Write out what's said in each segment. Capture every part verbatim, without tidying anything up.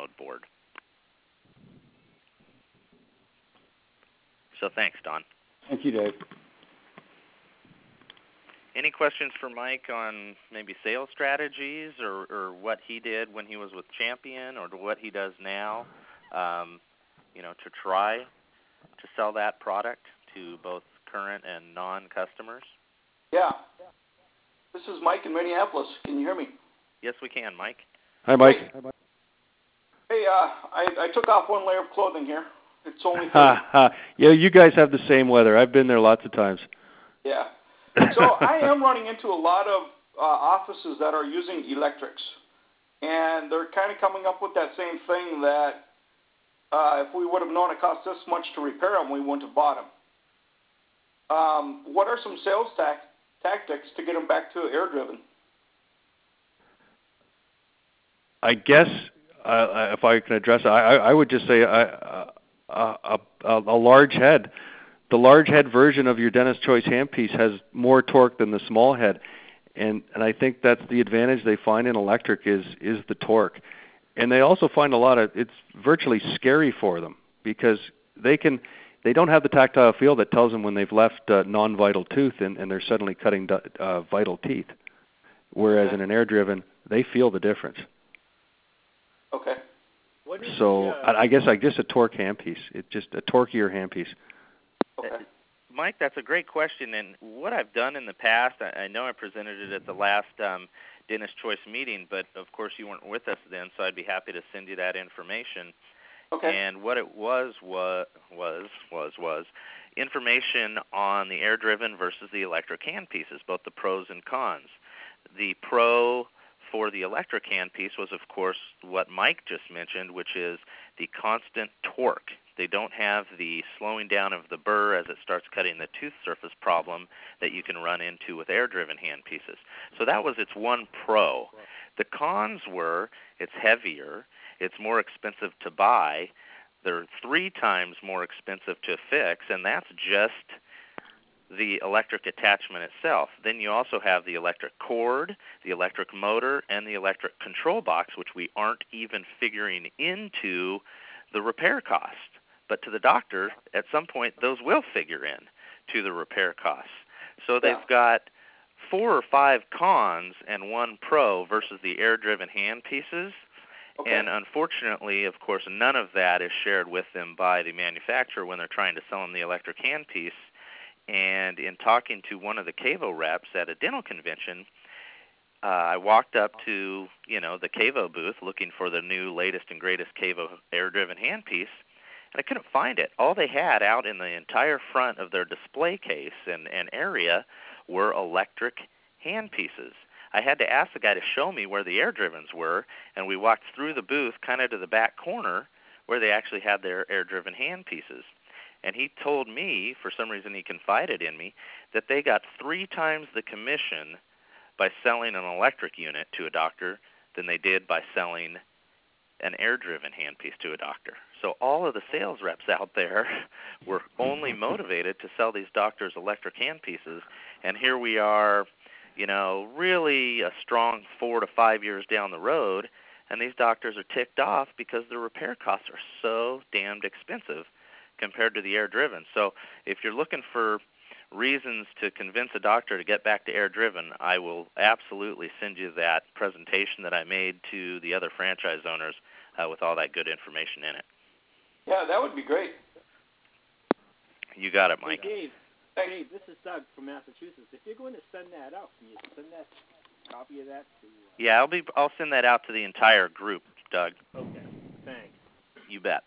download board. So thanks, Don. Thank you, Dave. Any questions for Mike on maybe sales strategies or, or what he did when he was with Champion or what he does now, um, you know, to try to sell that product to both current and non-customers? Yeah. This is Mike in Minneapolis. Can you hear me? Yes, we can, Mike. Hi, Mike. Hey, hey uh, I, I took off one layer of clothing here. It's only ha, ha. Yeah, you guys have the same weather. I've been there lots of times. Yeah. So I am running into a lot of uh, offices that are using electrics, and they're kind of coming up with that same thing that uh, if we would have known it cost this much to repair them, we wouldn't have bought them. Um, what are some sales tac- tactics to get them back to air-driven? I guess uh, if I can address it, I, I would just say uh, a, a, a large head. The large head version of your Dennis Choice handpiece has more torque than the small head, and and I think that's the advantage they find in electric is is the torque, and they also find a lot of it's virtually scary for them because they can they don't have the tactile feel that tells them when they've left uh, non-vital tooth and, and they're suddenly cutting uh, vital teeth, whereas in an air-driven they feel the difference. Okay. So the, uh, I guess I guess a torque handpiece. It's just a torquier handpiece. Okay. Uh, Mike, that's a great question, and what I've done in the past, I, I know I presented it at the last um, Dennis Choice meeting, but of course you weren't with us then, so I'd be happy to send you that information. Okay. And what it was was was was was information on the air-driven versus the electric handpieces, both the pros and cons. The pro for the electric handpiece was, of course, what Mike just mentioned, which is the constant torque. They don't have the slowing down of the burr as it starts cutting the tooth surface problem that you can run into with air-driven handpieces. So that was its one pro. The cons were it's heavier, it's more expensive to buy, they're three times more expensive to fix, and that's just the electric attachment itself. Then you also have the electric cord, the electric motor, and the electric control box, which we aren't even figuring into the repair cost. But to the doctor, at some point, those will figure in to the repair costs. So they've Yeah. got four or five cons and one pro versus the air-driven handpieces. Okay. And unfortunately, of course, none of that is shared with them by the manufacturer when they're trying to sell them the electric handpiece. And in talking to one of the Cavo reps at a dental convention, uh, I walked up to, you know, the Cavo booth looking for the new latest and greatest Cavo air-driven handpiece, and I couldn't find it. All they had out in the entire front of their display case and, and area were electric handpieces. I had to ask the guy to show me where the air-drivens were, and we walked through the booth kind of to the back corner where they actually had their air-driven handpieces. And he told me, for some reason he confided in me, that they got three times the commission by selling an electric unit to a doctor than they did by selling an air-driven handpiece to a doctor. So all of the sales reps out there were only motivated to sell these doctors electric handpieces, and here we are, you know, really a strong four to five years down the road, and these doctors are ticked off because the repair costs are so damned expensive compared to the air-driven. So if you're looking for reasons to convince a doctor to get back to air-driven, I will absolutely send you that presentation that I made to the other franchise owners uh, with all that good information in it. Yeah, that would be great. You got it, Mike. Hey, Dave, Thanks. Dave, this is Doug from Massachusetts. If you're going to send that out, can you send that copy of that to... Uh... Yeah, I'll be. I'll send that out to the entire group, Doug. Okay, thanks. You bet.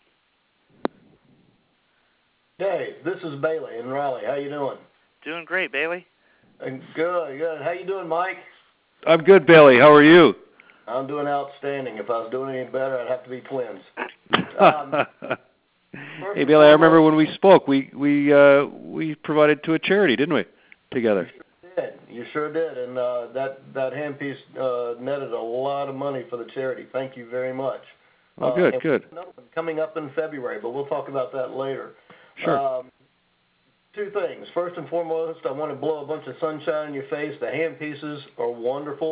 Dave, this is Bailey in Raleigh. How you doing? Doing great, Bailey. Uh, good, good. How you doing, Mike? I'm good, Bailey. How are you? I'm doing outstanding. If I was doing any better, I'd have to be twins. Um, hey, Bailey, I remember when we spoke, we we uh, we provided to a charity, didn't we, together? You sure did. You sure did. And uh, that, that handpiece uh, netted a lot of money for the charity. Thank you very much. Oh, good, uh, good. Another one coming up in February, but we'll talk about that later. Sure. Um, two things. First and foremost, I want to blow a bunch of sunshine in your face. The handpieces are wonderful.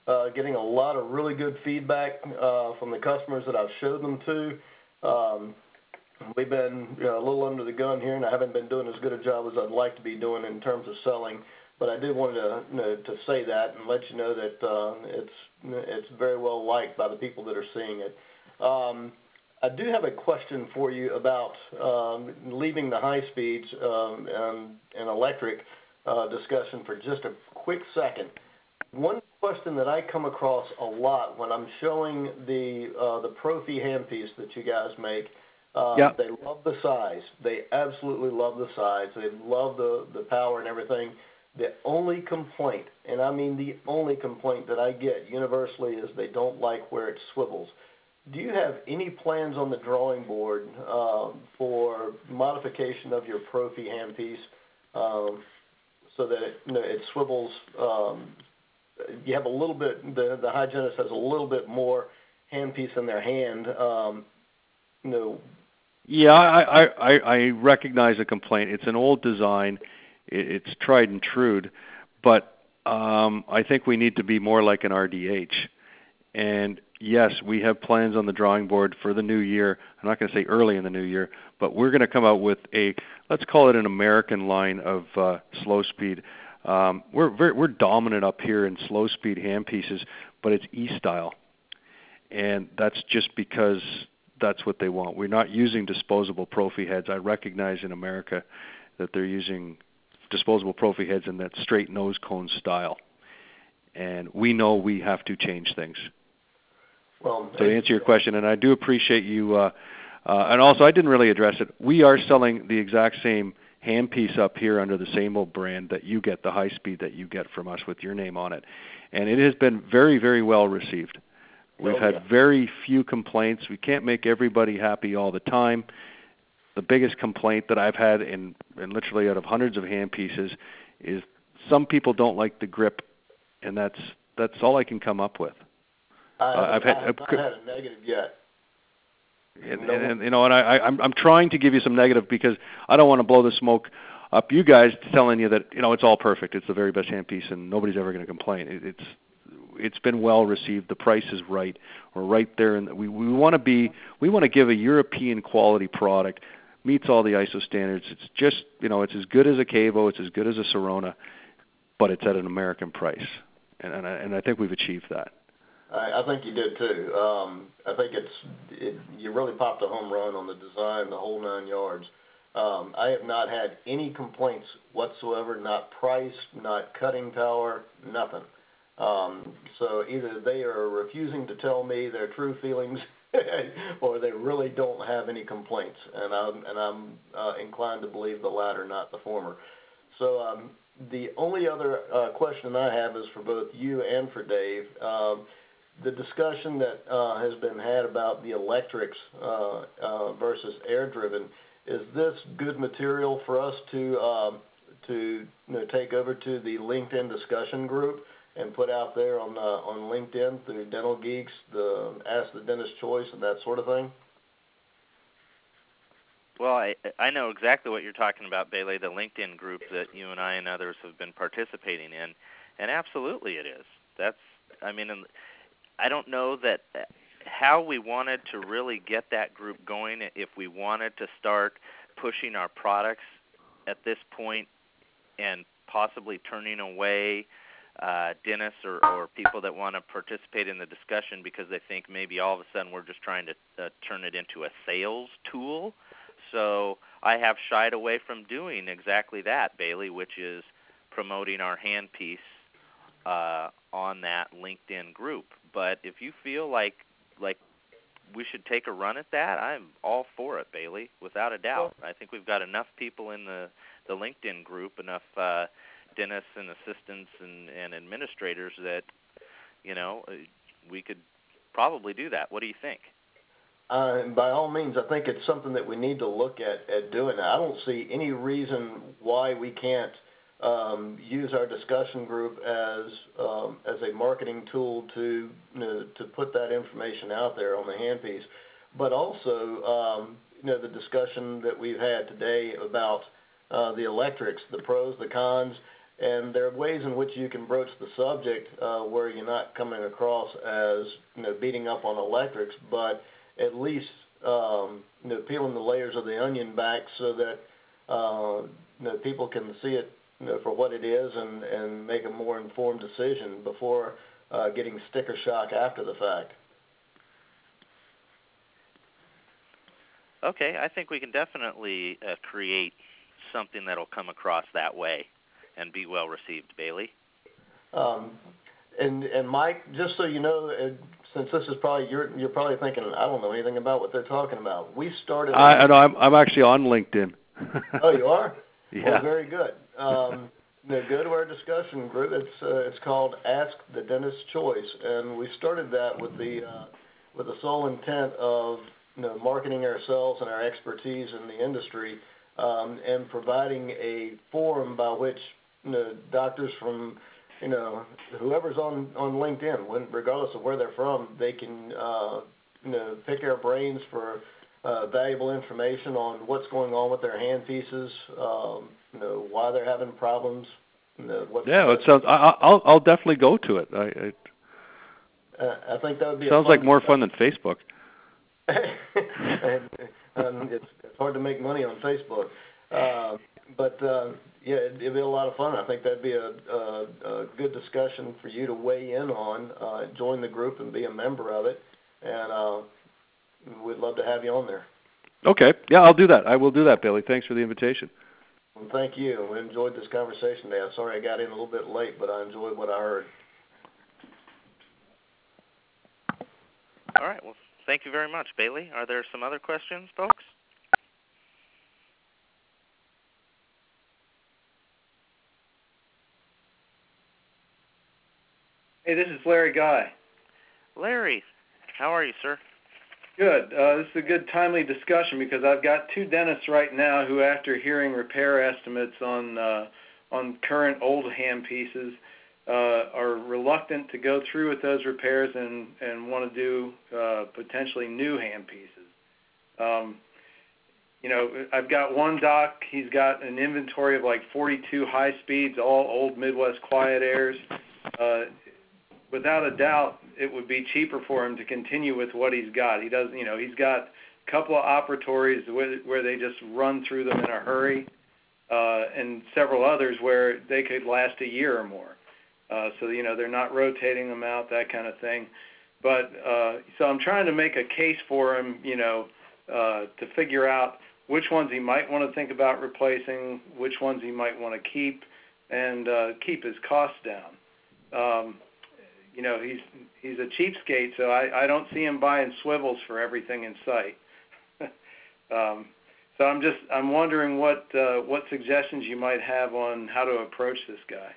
uh, getting a lot of really good feedback uh, from the customers that I've showed them to. Um, we've been you know, a little under the gun here, and I haven't been doing as good a job as I'd like to be doing in terms of selling. But I did want to you know, to say that and let you know that uh, it's it's very well liked by the people that are seeing it. Um, I do have a question for you about um, leaving the high speeds um, and, and electric uh, discussion for just a quick second. One question that I come across a lot when I'm showing the uh, the Profi handpiece that you guys make, um, yeah. they love the size. They absolutely love the size. They love the, the power and everything. The only complaint, and I mean the only complaint that I get universally, is they don't like where it swivels. Do you have any plans on the drawing board uh, for modification of your Profi handpiece um, so that it, you know, it swivels? Um, you have a little bit, the, the hygienist has a little bit more handpiece in their hand. Um, you know. Yeah, I, I, I recognize the complaint. It's an old design. It's tried and true, but um, I think we need to be more like an R D H. And yes, we have plans on the drawing board for the new year. I'm not going to say early in the new year, but we're going to come out with a, let's call it an American line of uh, slow speed. Um, we're very, we're dominant up here in slow speed handpieces, but it's E-style, and that's just because that's what they want. We're not using disposable Profi heads. I recognize in America that they're using disposable Profi heads in that straight nose cone style, and we know we have to change things. Well, so to answer your question, and I do appreciate you, uh, uh, and also I didn't really address it. We are selling the exact same handpiece up here under the same old brand that you get, the high speed that you get from us with your name on it, and it has been very, very well received. We've oh, had yeah. very few complaints. We can't make everybody happy all the time. The biggest complaint that I've had in, in literally out of hundreds of handpieces is some people don't like the grip, and that's that's all I can come up with. I haven't, uh, I've had, I have not had a negative yet. And, and, and you know, and I, I, I'm I'm trying to give you some negative because I don't want to blow the smoke up you guys telling you that you know it's all perfect. It's the very best handpiece, and nobody's ever going to complain. It, it's it's been well received. The price is right. We're right there, and we we want to be we want to give a European quality product, meets all the I S O standards. It's just you know it's as good as a Cavo, it's as good as a Sorona, but it's at an American price, and and I, and I think we've achieved that. I, I think you did too. Um, I think it's it, you really popped a home run on the design, the whole nine yards. Um, I have not had any complaints whatsoever, not price, not cutting power, nothing. Um, so either they are refusing to tell me their true feelings, or they really don't have any complaints, and I'm and I'm uh, inclined to believe the latter, not the former. So um, the only other uh, question I have is for both you and for Dave. Um, the discussion that uh, has been had about the electrics uh, uh, versus air-driven, is this good material for us to um, to you know, take over to the LinkedIn discussion group and put out there on uh, on LinkedIn through Dental Geeks, the Ask the Dentist Choice, and that sort of thing? Well, I I know exactly what you're talking about, Bailey, the LinkedIn group that you and I and others have been participating in, and absolutely it is. That's, I mean, I don't know that how we wanted to really get that group going, if we wanted to start pushing our products at this point and possibly turning away uh, dentists or, or people that want to participate in the discussion because they think maybe all of a sudden we're just trying to uh, turn it into a sales tool. So I have shied away from doing exactly that, Bailey, which is promoting our handpiece uh, on that LinkedIn group. But if you feel like like we should take a run at that, I'm all for it, Bailey, without a doubt. I think we've got enough people in the, the LinkedIn group, enough uh, dentists and assistants and, and administrators that, you know, we could probably do that. What do you think? Uh, by all means, I think it's something that we need to look at, at doing. I don't see any reason why we can't um, use our discussion group as um, as a marketing tool to you know, to put that information out there on the handpiece. But also, um, you know, the discussion that we've had today about uh, the electrics, the pros, the cons. And there are ways in which you can broach the subject uh, where you're not coming across as, you know, beating up on electrics, but at least, um, you know, peeling the layers of the onion back so that, uh, you know, people can see it, you know, for what it is and, and make a more informed decision before uh, getting sticker shock after the fact. Okay, I think we can definitely uh, create something that'll come across that way and be well received, Bailey. Um, and and Mike, just so you know, uh, since this is probably you're you're probably thinking I don't know anything about what they're talking about. We started. I, I know I'm I'm actually on LinkedIn. Oh, you are? Yeah. Well, very good. Um, you know, go to our discussion group. It's uh, it's called Ask the Dentist's Choice, and we started that with the uh, with the sole intent of, you know, marketing ourselves and our expertise in the industry, um, and providing a forum by which, you know, doctors from, you know, whoever's on, on LinkedIn, when, regardless of where they're from, they can, uh, you know, pick our brains for uh, valuable information on what's going on with their handpieces, um, you know, why they're having problems. You know, what's Yeah, it sounds. I, I'll I'll definitely go to it. I, I uh, I think that would be sounds a fun like more fun than Facebook. and, um, it's, it's hard to make money on Facebook. Uh, but, uh, yeah, it'd, it'd be a lot of fun. I think that'd be a, a, a good discussion for you to weigh in on, uh, join the group and be a member of it. And uh, we'd love to have you on there. Okay. Yeah, I'll do that. I will do that, Billy. Thanks for the invitation. Well, thank you. We enjoyed this conversation today. I'm sorry I got in a little bit late, but I enjoyed what I heard. All right, well, thank you very much, Bailey. Are there some other questions, folks? Hey, this is Larry Guy. Larry, how are you, sir? Good. Uh, this is a good, timely discussion because I've got two dentists right now who, after hearing repair estimates on uh, on current old handpieces, uh, are reluctant to go through with those repairs and, and want to do uh, potentially new handpieces. Um, you know, I've got one doc, he's got an inventory of like forty-two high speeds, all old Midwest Quiet Airs. Uh, without a doubt, it would be cheaper for him to continue with what he's got. He does, you know, he's got a couple of operatories where, where they just run through them in a hurry, uh, and several others where they could last a year or more. Uh, so, you know, they're not rotating them out, that kind of thing. But uh, so I'm trying to make a case for him, you know, uh, to figure out which ones he might want to think about replacing, which ones he might want to keep, and uh, keep his costs down. Um, you know, he's he's a cheapskate, so I, I don't see him buying swivels for everything in sight. um, so I'm just I'm wondering what uh, what suggestions you might have on how to approach this guy.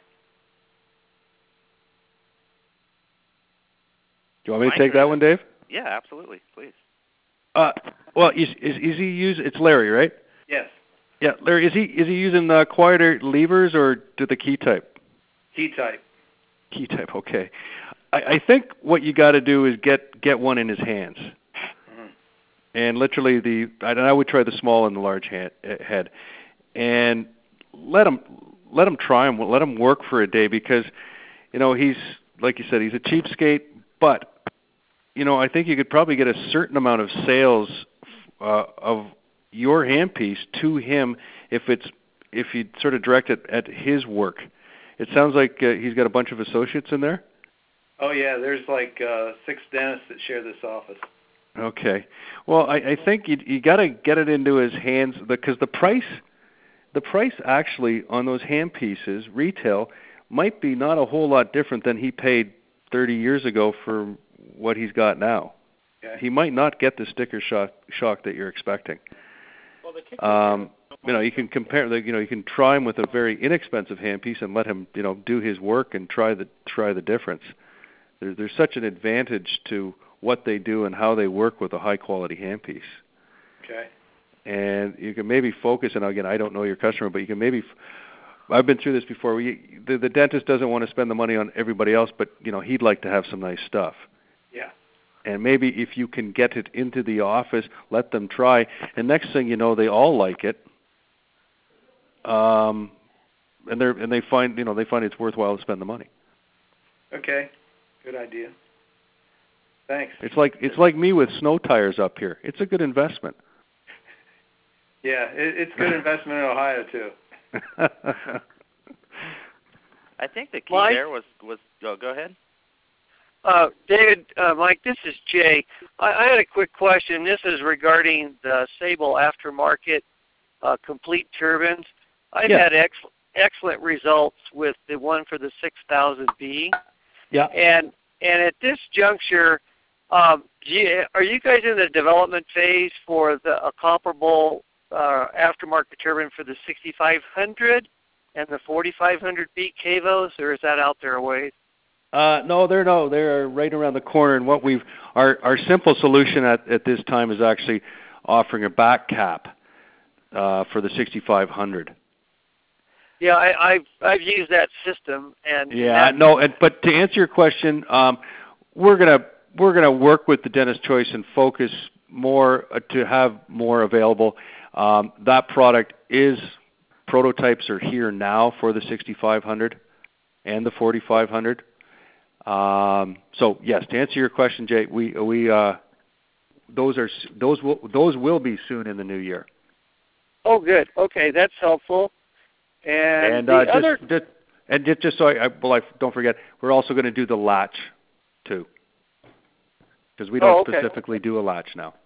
Do you want me to take that one, Dave? Yeah, absolutely, please. Uh, well, is, is is he use? It's Larry, right? Yes. Yeah, Larry. Is he is he using uh, quieter levers or do the key type? Key type. Key type. Okay. I, I think what you got to do is get get one in his hands, mm-hmm. and literally the. I, I would try the small and the large hand, head, and let him let him try him. Let him work for a day because, you know, he's like you said, he's a cheapskate, but. You know, I think you could probably get a certain amount of sales uh, of your handpiece to him if it's if you sort of direct it at his work. It sounds like uh, he's got a bunch of associates in there. Oh yeah, there's like uh, six dentists that share this office. Okay, well, I, I think you you got to get it into his hands because the price, the price actually on those handpieces retail might be not a whole lot different than he paid thirty years ago for what he's got now. Okay. He might not get the sticker shock, shock that you're expecting. Well, the um, you know, you can compare. The, you know, you can try him with a very inexpensive handpiece and let him, you know, do his work and try the try the difference. There, there's such an advantage to what they do and how they work with a high quality handpiece. Okay. And you can maybe focus. And again, I don't know your customer, but you can maybe. I've been through this before. We, the, the dentist doesn't want to spend the money on everybody else, but you know, he'd like to have some nice stuff. Yeah. And maybe if you can get it into the office, let them try. And next thing you know, they all like it. Um, and they and they find you know they find it's worthwhile to spend the money. Okay, good idea. Thanks. It's like it's like me with snow tires up here. It's a good investment. Yeah, it, it's good investment in Ohio too. I think the key Mike? there was was oh, go ahead. Uh, David, uh, Mike, this is Jay. I, I had a quick question. This is regarding the Sable aftermarket uh, complete turbines. I've Yeah. had ex- excellent results with the one for the six thousand B. Yeah. And and at this juncture, um, do you, are you guys in the development phase for the a comparable uh, aftermarket turbine for the sixty-five hundred and the forty-five hundred B Cavos, or is that out there a ways? Uh, no, they're no, they're right around the corner. And what we've our our simple solution at, at this time is actually offering a back cap uh, for the sixty-five hundred. Yeah, I, I've I've used that system, and Yeah, and no, and, but to answer your question, um, we're gonna we're gonna work with the Dennis Choice and focus more uh, to have more available. Um, that product is prototypes are here now for the sixty-five hundred and the forty-five hundred. Um, so yes, to answer your question, Jay, we we uh, those are those will those will be soon in the new year. Oh, good. Okay, that's helpful. And, And the uh, just, other, just and just, just so I, I well, I don't forget, we're also going to do the latch too, because we don't Oh, okay. specifically do a latch now.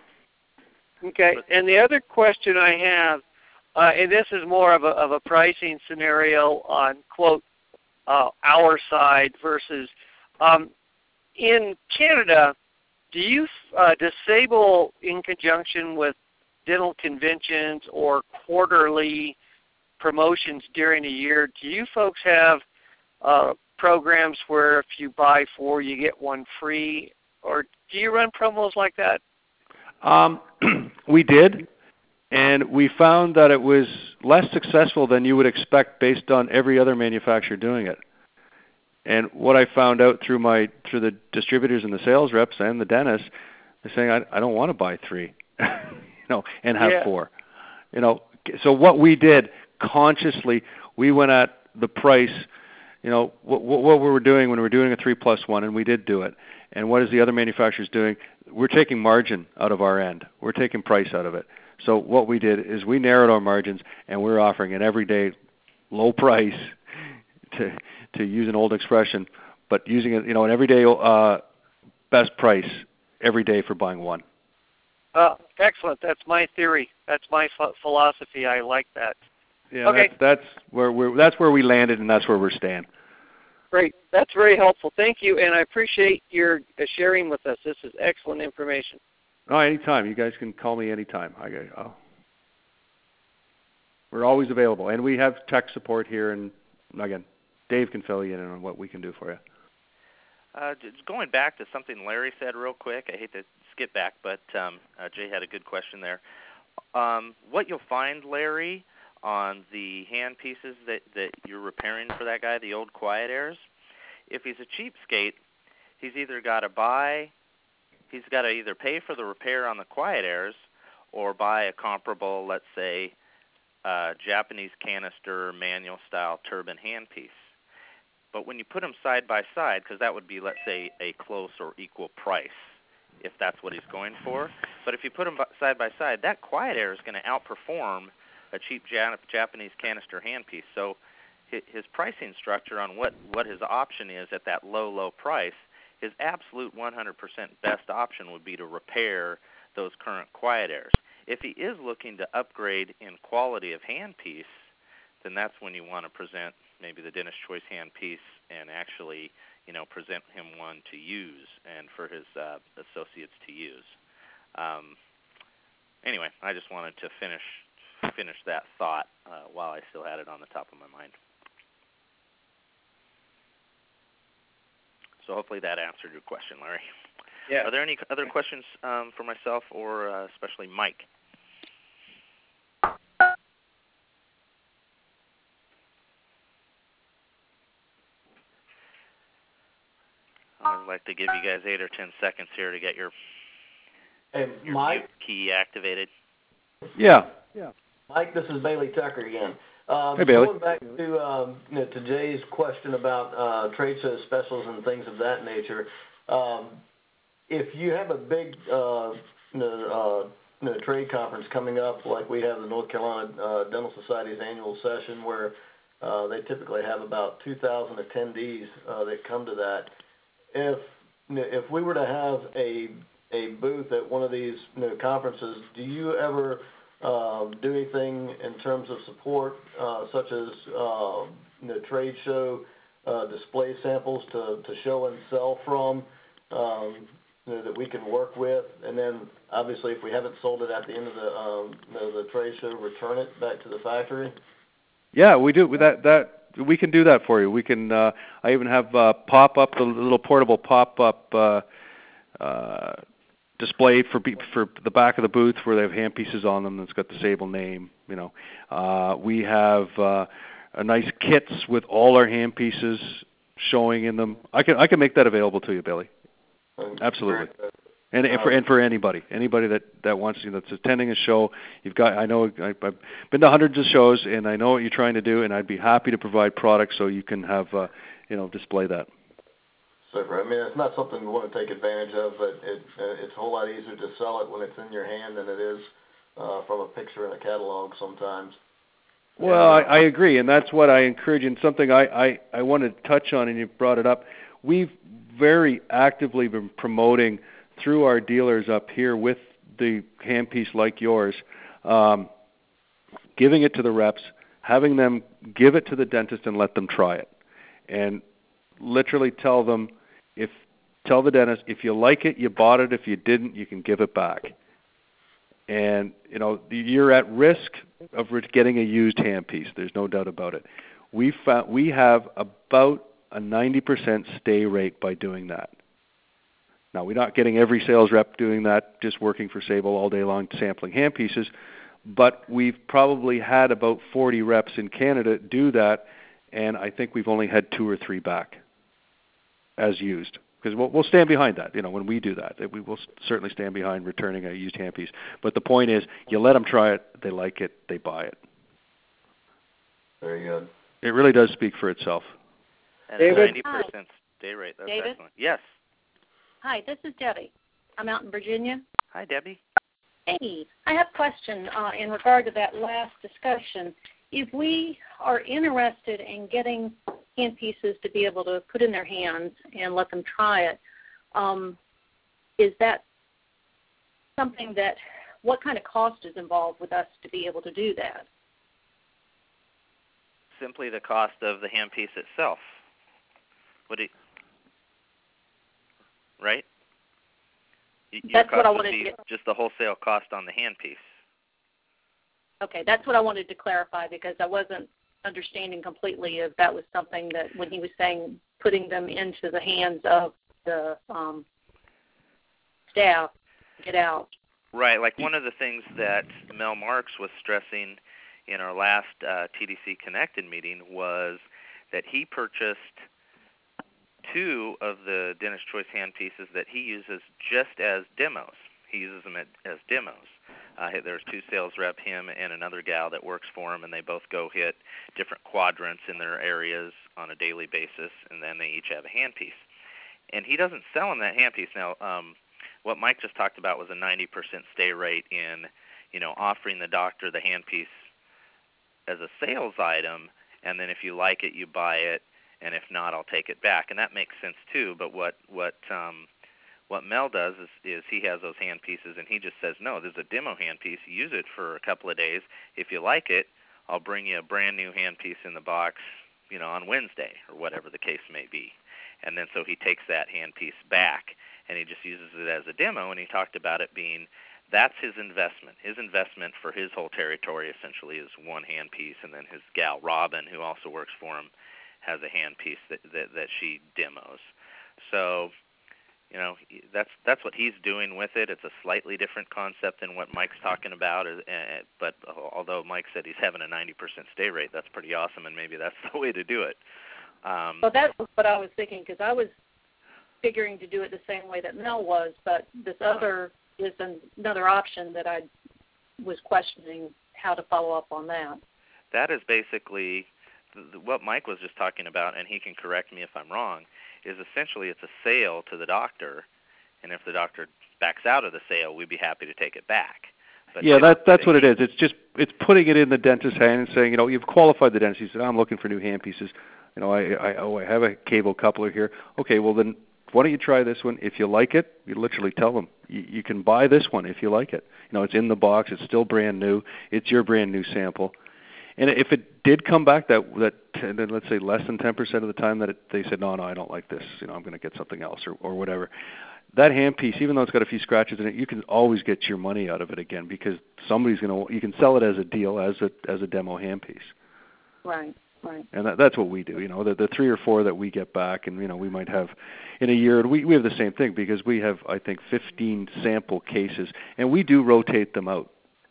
okay, and the other question I have, uh, and this is more of a of a pricing scenario on quote uh, our side versus um, in Canada. Do you uh, disable in conjunction with dental conventions or quarterly promotions during the year? Do you folks have uh, programs where if you buy four, you get one free, or do you run promos like that? Um, we did, and we found that it was less successful than you would expect based on every other manufacturer doing it. And what I found out through my through the distributors and the sales reps and the dentists, they're saying I, I don't want to buy three, you know, and have Yeah. four, you know. So what we did consciously, we went at the price, you know, what, what we were doing when we were doing a three plus one, and we did do it. And what is the other manufacturers doing? We're taking margin out of our end. We're taking price out of it. So what we did is we narrowed our margins, and we're offering an everyday low price, to to use an old expression, but using it, you know, an everyday uh, best price every day for buying one. Uh, excellent. That's my theory. That's my ph- philosophy. I like that. Yeah, Okay. that's, that's where we're that's where we landed, and that's where we're staying. Great. That's very helpful. Thank you, and I appreciate your uh, sharing with us. This is excellent information. Oh, anytime. You guys can call me anytime. I oh. We're always available, and we have tech support here. And again, Dave can fill you in on what we can do for you. Uh, just going back to something Larry said real quick, I hate to skip back, but um, uh, Jay had a good question there. Um, what you'll find, Larry, on the hand pieces that, that you're repairing for that guy, the old Quiet Airs, if he's a cheapskate, he's either got to buy, he's got to either pay for the repair on the Quiet Airs or buy a comparable, let's say, uh, Japanese canister manual-style turbine handpiece. But when you put them side by side, because that would be, let's say, a close or equal price, if that's what he's going for. But if you put them side by side, that Quiet Air is going to outperform a cheap Jap- Japanese canister handpiece. So his pricing structure on what, what his option is at that low, low price, his absolute one hundred percent best option would be to repair those current Quiet Airs. If he is looking to upgrade in quality of handpiece, then that's when you want to present maybe the Dennis Choice handpiece and actually, you know, present him one to use and for his uh, associates to use. Um, anyway, I just wanted to finish finish that thought uh, while I still had it on the top of my mind. So hopefully that answered your question, Larry. Yeah. Are there any other questions um, for myself or uh, especially Mike? I would like to give you guys eight or ten seconds here to get your, Hey, your Mike. mute key activated. Yeah. Mike, this is Bailey Tucker again. Um, hey, Bailey. Going back to um, you know, to Jay's question about uh, trade show specials and things of that nature, um, if you have a big uh, you know, uh, you know, trade conference coming up, like we have the North Carolina uh, Dental Society's annual session, where uh, they typically have about two thousand attendees uh, that come to that. If you know, if we were to have a a booth at one of these you know, conferences, do you ever uh, do anything in terms of support, uh, such as uh, you know, trade show uh, display samples to, to show and sell from, um, you know, that we can work with, and then obviously if we haven't sold it at the end of the um, you know, the trade show, return it back to the factory? Yeah, we do. That that we can do that for you. We can. Uh, I even have uh, pop up the little portable pop up uh, uh, display for for the back of the booth where they have handpieces on them that's got the Sable name. You know, uh, we have uh, a nice kits with all our handpieces showing in them. I can I can make that available to you, Billy. Absolutely. And, and for and for anybody, anybody that, that wants to, that's attending a show, you've got. I know I, I've been to hundreds of shows, and I know what you're trying to do, and I'd be happy to provide products so you can have, uh, you know, display that. Super. I mean, it's not something we want to take advantage of, but it, uh, it's a whole lot easier to sell it when it's in your hand than it is uh, from a picture in a catalog sometimes. Well, I, I agree, and that's what I encourage. And something I, I, I wanted to touch on, and you brought it up. We've very actively been promoting through our dealers up here with the handpiece like yours, um, giving it to the reps, having them give it to the dentist and let them try it, and literally tell them, if tell the dentist, if you like it, you bought it. If you didn't, you can give it back. And you know, you're at risk of getting a used handpiece. There's no doubt about it. We found we have about a ninety percent stay rate by doing that. Now, we're not getting every sales rep doing that, just working for Sable all day long sampling handpieces, but we've probably had about forty reps in Canada do that, and I think we've only had two or three back as used. Because we'll, we'll stand behind that, you know, when we do that. We will certainly stand behind returning a used handpiece. But the point is, you let them try it, they like it, they buy it. Very good. It really does speak for itself. And David? a ninety percent stay rate. That's David? excellent. Yes. Hi, this is Debbie. I'm out in Virginia. Hi, Debbie. Hey, I have a question uh, in regard to that last discussion. If we are interested in getting handpieces to be able to put in their hands and let them try it, um, is that something that, what kind of cost is involved with us to be able to do that? Simply the cost of the handpiece itself. What do you, right? Your That's cost what I would wanted be to just the wholesale cost on the handpiece. Okay, that's what I wanted to clarify because I wasn't understanding completely if that was something that when he was saying putting them into the hands of the um, staff, get out. Right, like one of the things that Mel Marks was stressing in our last uh, T D C Connected meeting was that he purchased two of the Dentist Choice handpieces that he uses just as demos. He uses them at, as demos. Uh, there's two sales rep, him and another gal that works for him, and they both go hit different quadrants in their areas on a daily basis, and then they each have a handpiece. And he doesn't sell them that handpiece. Now, um, what Mike just talked about was a ninety percent stay rate in, you know, offering the doctor the handpiece as a sales item, and then if you like it, you buy it, and if not, I'll take it back. And that makes sense too. But what what um, what Mel does is, is he has those handpieces, and he just says, no, there's a demo handpiece. Use it for a couple of days. If you like it, I'll bring you a brand new handpiece in the box, you know, on Wednesday or whatever the case may be. And then so he takes that handpiece back, and he just uses it as a demo. And he talked about it being that's his investment. His investment for his whole territory essentially is one handpiece, and then his gal Robin, who also works for him, has a handpiece that, that that she demos. So, you know, that's that's what he's doing with it. It's a slightly different concept than what Mike's talking about. Uh, but although Mike said he's having a ninety percent stay rate, that's pretty awesome, and maybe that's the way to do it. Um, well, that's what I was thinking because I was figuring to do it the same way that Mel was, but this other is an, another option that I was questioning how to follow up on that. that is basically th- what Mike was just talking about, and he can correct me if I'm wrong, is essentially it's a sale to the doctor, and if the doctor backs out of the sale, we'd be happy to take it back. But yeah, that, that's what it is. It's just it's putting it in the dentist's hand and saying, you know, you've qualified the dentist. He said, I'm looking for new handpieces. You know, I, I, oh, I have a cable coupler here. Okay, well then, why don't you try this one? If you like it, you literally tell them, you, you can buy this one if you like it. You know, it's in the box. It's still brand new. It's your brand new sample. And if it did come back, that that then let's say less than ten percent of the time that it, they said, no, no, I don't like this. You know, I'm going to get something else or, or whatever. That handpiece, even though it's got a few scratches in it, you can always get your money out of it again because somebody's going to. You can sell it as a deal, as a as a demo handpiece. Right, right. And that, that's what we do. You know, the the three or four that we get back, and you know, we might have in a year. We we have the same thing because we have, I think, fifteen sample cases, and we do rotate them out.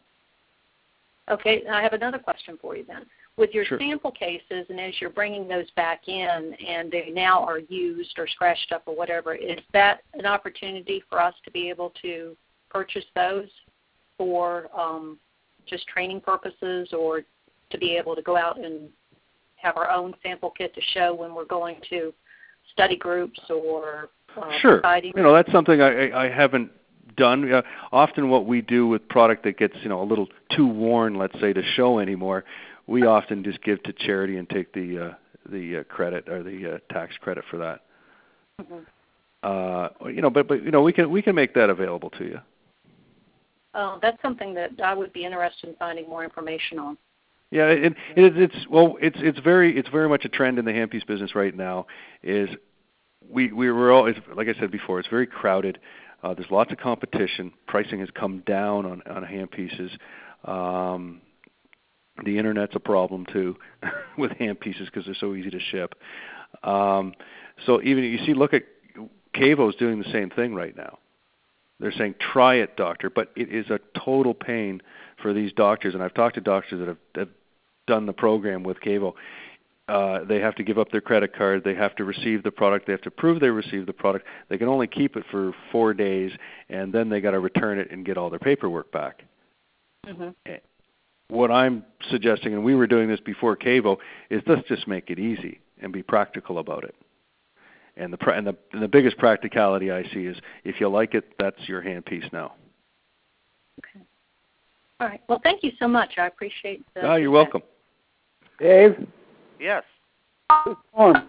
Okay, I have another question for you then. With your Sure. sample cases, and as you're bringing those back in, and they now are used or scratched up or whatever, is that an opportunity for us to be able to purchase those for um, just training purposes, or to be able to go out and have our own sample kit to show when we're going to study groups or uh, Sure. society? You know, that's something I, I, I haven't done. Uh, often what we do with product that gets, you know, a little too worn, let's say, to show anymore, we often just give to charity and take the uh, the uh, credit or the uh, tax credit for that. Mm-hmm. Uh, you know, but but you know, we can we can make that available to you. Oh, that's something that I would be interested in finding more information on. Yeah, it, it, it's well, it's it's very it's very much a trend in the handpiece business right now. Is we we were all, like I said before, it's very crowded. Uh, there's lots of competition. Pricing has come down on on handpieces. Um, The internet's a problem too with handpieces because they're so easy to ship. Um, so even you see, look at Cavo's doing the same thing right now. They're saying, "Try it, doctor," but it is a total pain for these doctors. And I've talked to doctors that have, have done the program with Cavo. Uh, they have to give up their credit card. They have to receive the product. They have to prove they received the product. They can only keep it for four days, and then they got to return it and get all their paperwork back. Mm-hmm. What I'm suggesting, and we were doing this before Cavo, is let's just make it easy and be practical about it. And the and the, and the biggest practicality I see is if you like it, that's your handpiece now. Okay. All right. Well, thank you so much. I appreciate the Ah, you're welcome. Dave? Yes. Norm.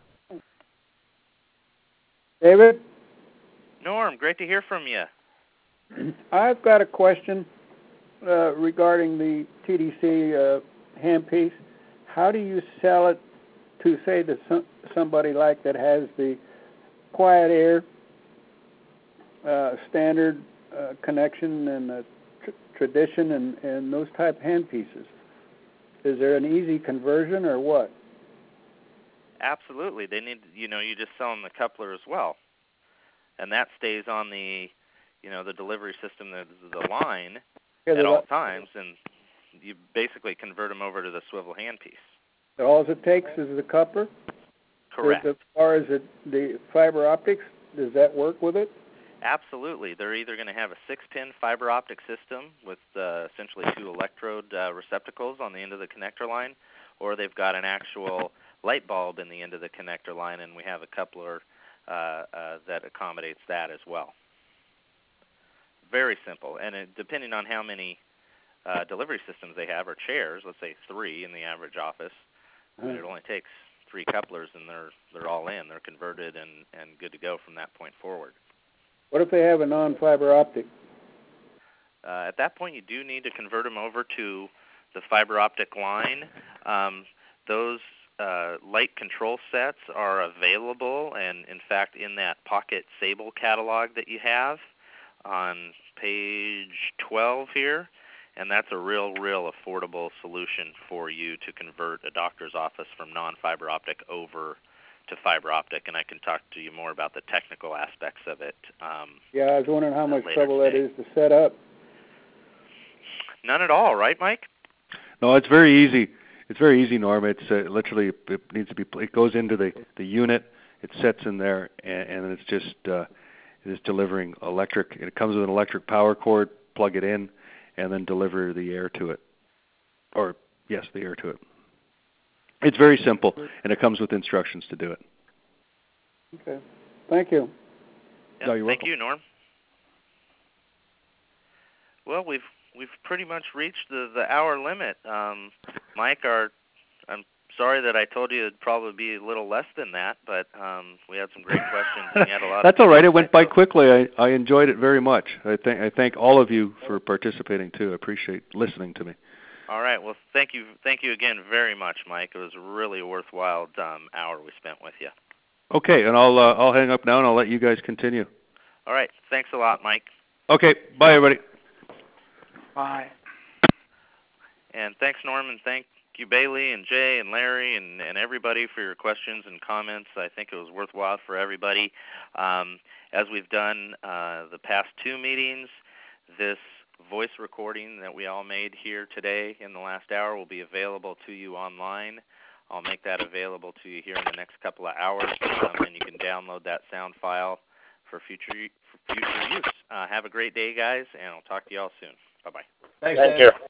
David? Norm, great to hear from you. I've got a question uh, regarding the T D C uh, handpiece. How do you sell it to, say, to some, somebody like that has the quiet air uh, standard uh, connection and uh, tr- tradition and, and those type handpieces? Is there an easy conversion or what? Absolutely. They need, you know, you just sell them the coupler as well. And that stays on the, you know, the delivery system, the, the line Yeah, at all times, and you basically convert them over to the swivel handpiece. All it takes is the coupler? Correct. As far as it, the fiber optics, does that work with it? Absolutely. They're either going to have a six-pin fiber optic system with uh, essentially two electrode uh, receptacles on the end of the connector line, or they've got an actual light bulb in the end of the connector line, and we have a coupler uh, uh, that accommodates that as well. Very simple. And it, depending on how many uh, delivery systems they have, or chairs, let's say three in the average office, I mean, it only takes three couplers and they're they're all in. They're converted and, and good to go from that point forward. What if they have a non-fiber optic? Uh, at that point, you do need to convert them over to the fiber optic line. Um, those uh, light control sets are available, and in fact, in that Pocket Sable catalog that you have on page twelve here, and that's a real, real affordable solution for you to convert a doctor's office from non-fiber optic over to fiber optic, and I can talk to you more about the technical aspects of it. Um, Yeah, I was wondering how much later trouble today. that is to set up. None at all, right, Mike? No, it's very easy. It's very easy, Norm. It's uh, literally it needs to be. It goes into the, the unit. It sets in there, and, and it's just uh, it is delivering electric. It comes with an electric power cord. Plug it in, and then deliver the air to it. Or yes, the air to it. It's very simple, and it comes with instructions to do it. Okay. Thank you. Yep, No, you're thank welcome. you, Norm. Well, we've we've pretty much reached the, the hour limit. Um, Mike, our I'm sorry that I told you it'd probably be a little less than that, but um, we had some great questions and you had a lot. That's of all right. It went by so. quickly. I, I enjoyed it very much. I thank I thank all of you for participating too. I appreciate listening to me. All right. Well, thank you, thank you again very much, Mike. It was a really worthwhile um, hour we spent with you. Okay, and I'll uh, I'll hang up now and I'll let you guys continue. All right. Thanks a lot, Mike. Okay. Bye, everybody. Bye. And thanks, Norman. Thank you, Bailey and Jay and Larry and, and everybody for your questions and comments. I think it was worthwhile for everybody. Um, as we've done uh, the past two meetings, this voice recording that we all made here today in the last hour will be available to you online. I'll make that available to you here in the next couple of hours, um, and you can download that sound file for future for future use. Uh, have a great day, guys, and I'll talk to you all soon. Bye-bye. Thanks, Thank Dan. you.